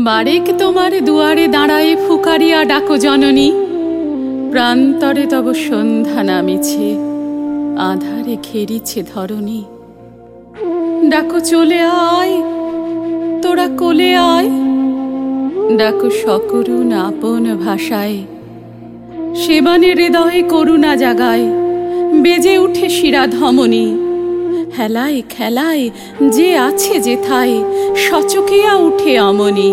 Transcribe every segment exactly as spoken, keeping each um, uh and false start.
বারেক তোমার দুয়ারে দাঁড়ায়ে ফুকারিয়া ডাকো জননী, প্রান্তরে তব সন্ধ্যা নামিছে, আধারে ঘেরিছে ধরণী। ডাকো চলে আয়, তোরা কোলে আয়, ডাকো সকরুণ আপন ভাষায়, সেবানে হৃদয়ে করুণা জাগায়, বেজে উঠে শিরা ধমনী। হেলায় খেলায় যে আছে যেথায়, সচকিয়া উঠে অমনি।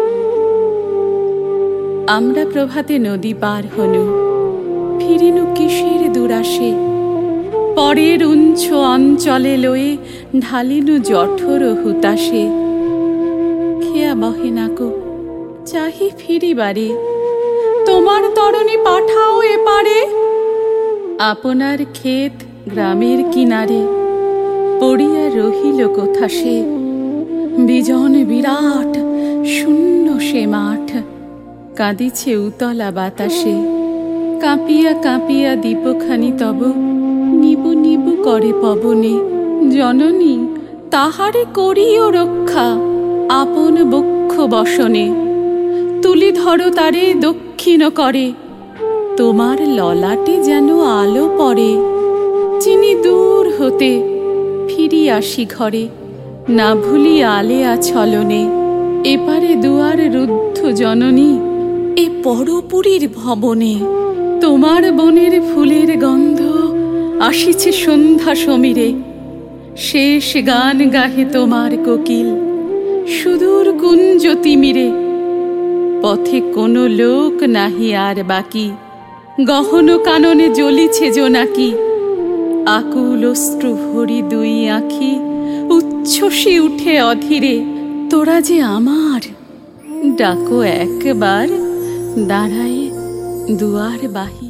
আমরা প্রভাতে নদী পার হনু, ফিরিনু কিসের দুরাশে, পরের উঞ্চ অঞ্চলে লয়ে ঢালিনু জঠর হুতাশে। খেয়া বহে নাকো, চাহি ফিরিবারে, তোমার তরণী পাঠাও এপারে। আপনার ক্ষেত গ্রামের কিনারে, পড়িয়া রহিল কোথা সে, বিজন বিরাট শূন্য সে মাঠ, কাঁদিছে উতলা বাতাসে। কাঁপিয়া কাঁপিয়া দীপখানি তব নিবু নিবু করে পবনে। জননী তাহারে করিও রক্ষা, আপন বক্ষ বসনে। তুলি ধরো তারে দক্ষিণ করে, তোমার ললাটে যেন আলো পড়ে। চিনি দূর হতে ফিরি আসি ঘরে, না ভুলি আলেয়া ছলনে। এপারে দুয়ার রুদ্ধ জননী, এ পরপুরীর ভবনে। তোমার বনের ফুলের গন্ধ আসিছে সন্ধ্যা সমীরে, শেষ গান গাহে তোমার কোকিল সুদূর কুঞ্জ তিমিরে। পথে কোনো লোক নাহি আর বাকি, গহন কাননে জ্বলিছে জোনাকি। আকুল অশ্রু ভরি দুই আঁখি, উচ্ছ্বসী উঠে অধীরে। তোরা যে আমার, ডাকো একবার দাঁড়ায়ে দুয়ার বাহি।